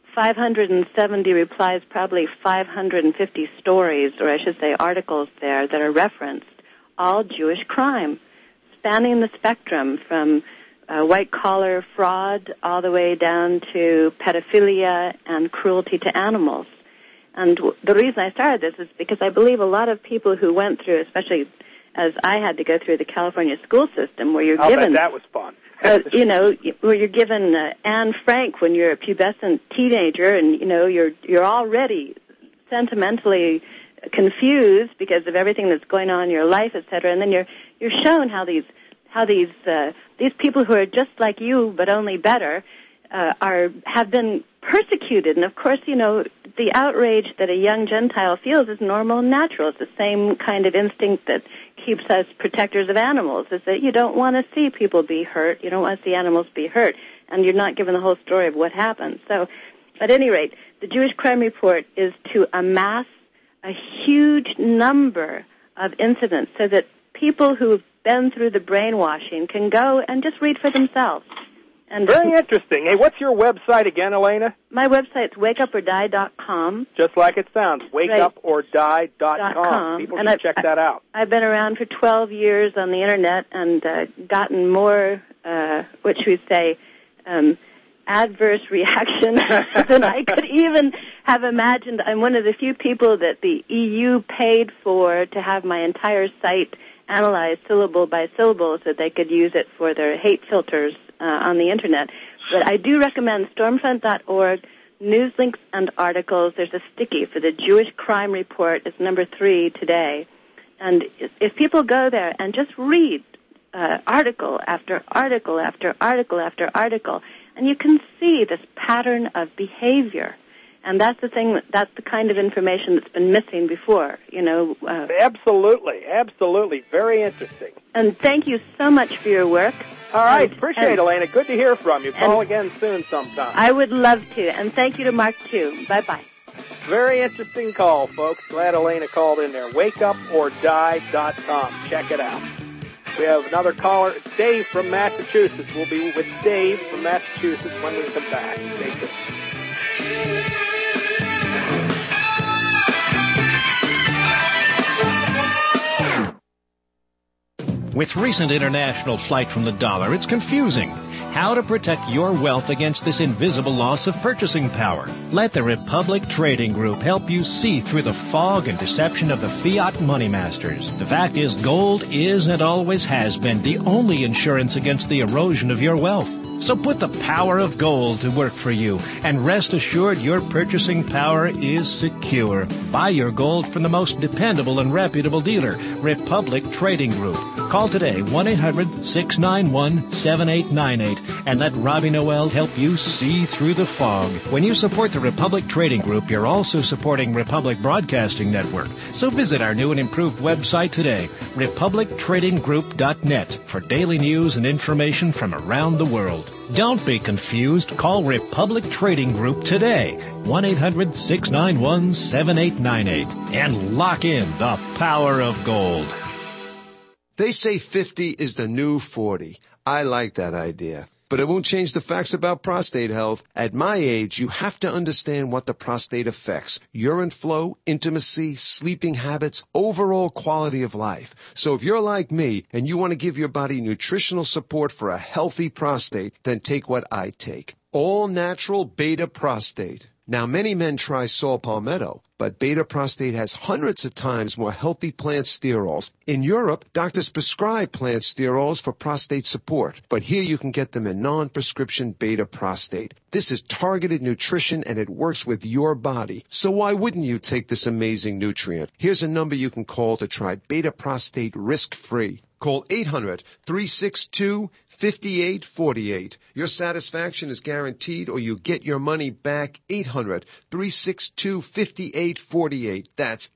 [SPEAKER 14] 570 replies, probably 550 stories, or I should say articles there that are referenced, all Jewish crime, spanning the spectrum from white-collar fraud all the way down to pedophilia and cruelty to animals. And the reason I started this is because I believe a lot of people who went through, especially as I had to go through the California school system, where you're given...
[SPEAKER 1] bet that was fun.
[SPEAKER 14] you know, where you're given Anne Frank when you're a pubescent teenager, and, you know, you're already sentimentally confused because of everything that's going on in your life, et cetera, and then you're shown how these people who are just like you but only better have been persecuted. And of course, you know, the outrage that a young Gentile feels is normal and natural. It's the same kind of instinct that keeps us protectors of animals, is that you don't want to see people be hurt, you don't want to see animals be hurt, and you're not given the whole story of what happened. So, at any rate, the Jewish Crime Report is to amass a huge number of incidents so that people who've been through the brainwashing can go and just read for themselves. And
[SPEAKER 1] very interesting. Hey, what's your website again, Elena?
[SPEAKER 14] My website's wakeupordie.com.
[SPEAKER 1] Just like it sounds, wakeupordie.com. People should check that out.
[SPEAKER 14] I've been around for 12 years on the Internet and gotten more, adverse reaction than I could even have imagined. I'm one of the few people that the EU paid for to have my entire site analyzed syllable by syllable so they could use it for their hate filters on the Internet. But I do recommend Stormfront.org, news links and articles. There's a sticky for the Jewish Crime Report. It's number 3 today. And if people go there and just read article after article after article after article, and you can see this pattern of behavior. And that's the thing, that's the kind of information that's been missing before, you know.
[SPEAKER 1] Absolutely. Very interesting.
[SPEAKER 14] And thank you so much for your work.
[SPEAKER 1] All right. Appreciate it, Elena. Good to hear from you. Call again soon sometime.
[SPEAKER 14] I would love to. And thank you to Mark, too. Bye-bye.
[SPEAKER 1] Very interesting call, folks. Glad Elena called in there. WakeUpOrDie.com. Check it out. We have another caller. It's Dave from Massachusetts. We'll be with Dave from Massachusetts when we come back. Stay tuned.
[SPEAKER 15] With recent international flight from the dollar, it's confusing. How to protect your wealth against this invisible loss of purchasing power. Let the Republic Trading Group help you see through the fog and deception of the fiat money masters. The fact is, gold is and always has been the only insurance against the erosion of your wealth. So put the power of gold to work for you, and rest assured your purchasing power is secure. Buy your gold from the most dependable and reputable dealer, Republic Trading Group. Call today, 1-800-691-7898, and let Robbie Noel help you see through the fog. When you support the Republic Trading Group, you're also supporting Republic Broadcasting Network. So visit our new and improved website today, republictradinggroup.net, for daily news and information from around the world. Don't be confused. Call Republic Trading Group today, 1-800-691-7898, and lock in the power of gold.
[SPEAKER 3] They say 50 is the new 40. I like that idea. But it won't change the facts about prostate health. At my age, you have to understand what the prostate affects. Urine flow, intimacy, sleeping habits, overall quality of life. So if you're like me and you want to give your body nutritional support for a healthy prostate, then take what I take. All natural beta prostate. Now, many men try saw palmetto, but beta prostate has hundreds of times more healthy plant sterols. In Europe, doctors prescribe plant sterols for prostate support, but here you can get them in non-prescription beta prostate. This is targeted nutrition, and it works with your body. So why wouldn't you take this amazing nutrient? Here's a number you can call to try beta prostate risk-free. Call 800-362-5848. Your satisfaction is guaranteed, or you get your money back. 800-362-5848. That's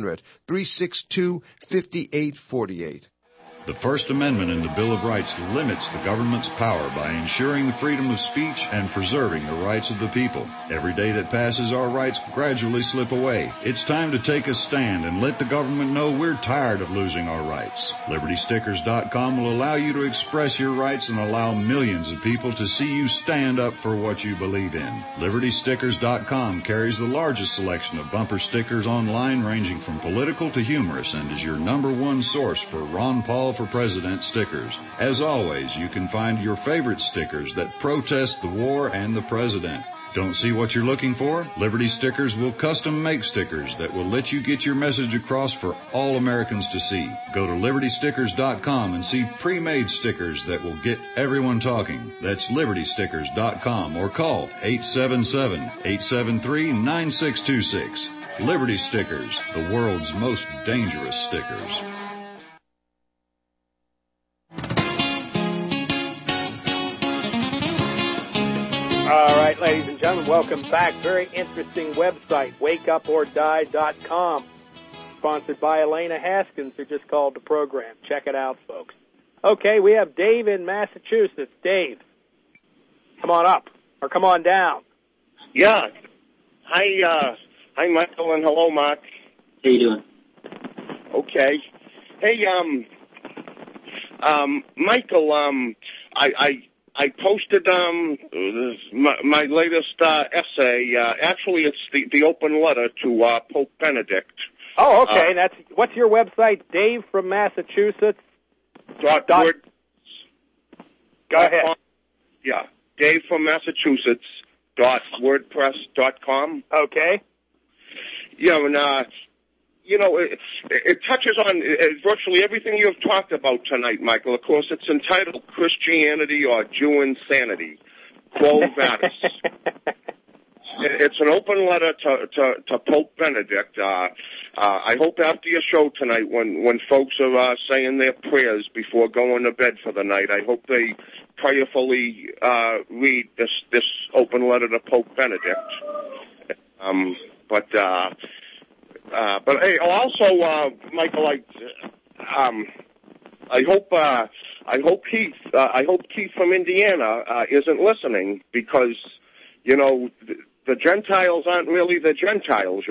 [SPEAKER 3] 800-362-5848.
[SPEAKER 11] The First Amendment in the Bill of Rights limits the government's power by ensuring the freedom of speech and preserving the rights of the people. Every day that passes, our rights gradually slip away. It's time to take a stand and let the government know we're tired of losing our rights. LibertyStickers.com will allow you to express your rights and allow millions of people to see you stand up for what you believe in. LibertyStickers.com carries the largest selection of bumper stickers online, ranging from political to humorous, and is your #1 source for Ron Paul for President stickers. As always, you can find your favorite stickers that protest the war and the president. Don't see what you're looking for? Liberty Stickers will custom make stickers that will let you get your message across for all Americans to see. Go to LibertyStickers.com and see pre-made stickers that will get everyone talking. That's LibertyStickers.com, or call 877-873-9626. Liberty Stickers, the world's most dangerous stickers.
[SPEAKER 1] All right, ladies and gentlemen, welcome back. Very interesting website, WakeUpOrDie.com. Sponsored by Elena Haskins, who just called the program. Check it out, folks. Okay, we have Dave in Massachusetts. Dave, come on up, or come on down.
[SPEAKER 16] Yeah. Hi, Michael, and hello, Mark.
[SPEAKER 5] How you doing?
[SPEAKER 16] Okay. Hey, Michael, I posted my latest essay. Actually, it's the open letter to Pope Benedict.
[SPEAKER 1] Oh, okay. What's your website? Dave from Massachusetts.
[SPEAKER 16] Go ahead.
[SPEAKER 1] Yeah.
[SPEAKER 16] Dave from Massachusetts .wordpress.com.
[SPEAKER 1] Okay.
[SPEAKER 16] Yeah, and it touches on virtually everything you've talked about tonight, Michael. Of course, it's entitled Christianity or Jew Insanity. Quo Vadis. It's an open letter to Pope Benedict. I hope after your show tonight, when folks are saying their prayers before going to bed for the night, I hope they prayerfully read this open letter to Pope Benedict. But hey, also, Michael, I hope Keith from Indiana isn't listening, because the Gentiles aren't really the Gentiles,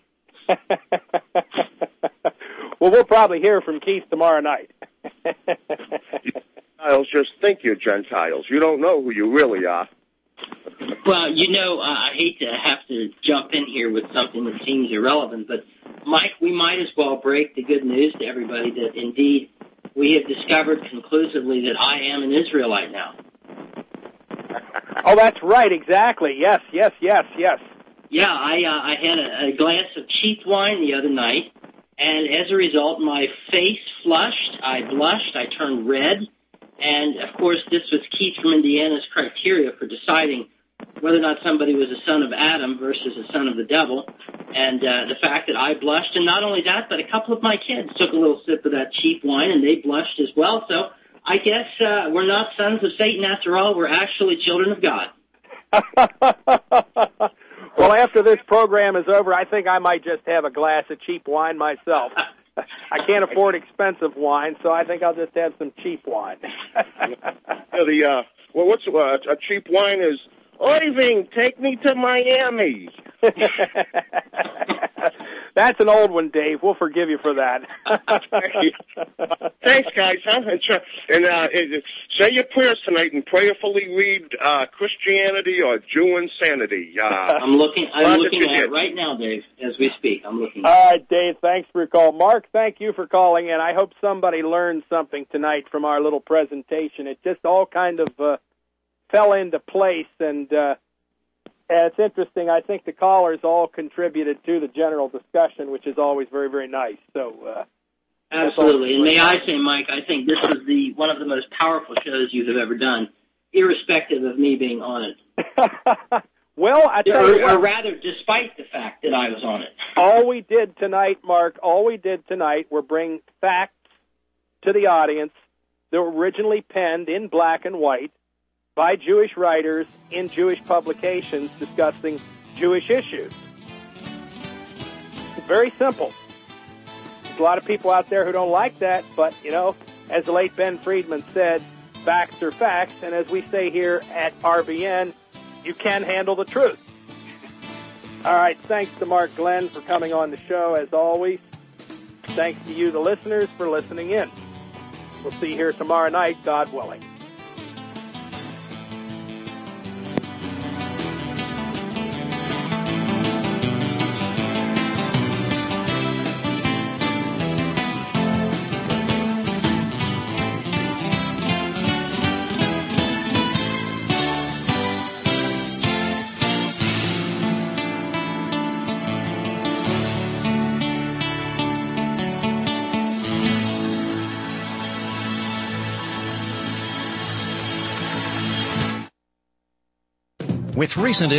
[SPEAKER 1] Well, we'll probably hear from Keith tomorrow night.
[SPEAKER 16] Gentiles just think you're Gentiles. You don't know who you really are.
[SPEAKER 5] Well, I hate to have to jump in here with something that seems irrelevant, but, Mike, we might as well break the good news to everybody that, indeed, we have discovered conclusively that I am an Israelite now.
[SPEAKER 1] Oh, that's right, exactly. Yes.
[SPEAKER 5] Yeah, I had a glass of cheap wine the other night, and as a result, my face flushed, I blushed, I turned red, and, of course, this was Keith from Indiana's criteria for deciding whether or not somebody was a son of Adam versus a son of the devil, and the fact that I blushed, and not only that, but a couple of my kids took a little sip of that cheap wine, and they blushed as well, so I guess we're not sons of Satan after all, we're actually children of God.
[SPEAKER 1] Well, after this program is over, I think I might just have a glass of cheap wine myself. I can't afford expensive wine, so I think I'll just have some cheap wine.
[SPEAKER 16] What's a cheap wine is? Irving, take me to Miami.
[SPEAKER 1] That's an old one, Dave. We'll forgive you for that.
[SPEAKER 16] Thanks, guys. And say your prayers tonight and prayerfully read Christianity or Jew Insanity.
[SPEAKER 5] I'm looking at it right now, Dave, as we speak. I'm looking.
[SPEAKER 1] All right, Dave, thanks for your call. Mark, thank you for calling in. I hope somebody learned something tonight from our little presentation. It just all kind of fell into place, and it's interesting. I think the callers all contributed to the general discussion, which is always very, very nice. So,
[SPEAKER 5] absolutely. And may I say, Mike, I think this was one of the most powerful shows you have ever done, irrespective of me being on it.
[SPEAKER 1] Well,
[SPEAKER 5] or rather, despite the fact that I was on it.
[SPEAKER 1] All we did tonight, Mark, were bring facts to the audience that were originally penned in black and white by Jewish writers in Jewish publications discussing Jewish issues. It's very simple. There's a lot of people out there who don't like that, but, as the late Ben Friedman said, facts are facts, and as we say here at RBN, you can handle the truth. All right, thanks to Mark Glenn for coming on the show, as always. Thanks to you, the listeners, for listening in. We'll see you here tomorrow night, God willing.
[SPEAKER 15] With recent